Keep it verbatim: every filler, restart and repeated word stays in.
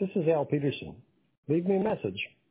This is Al Peterson. Leave me a message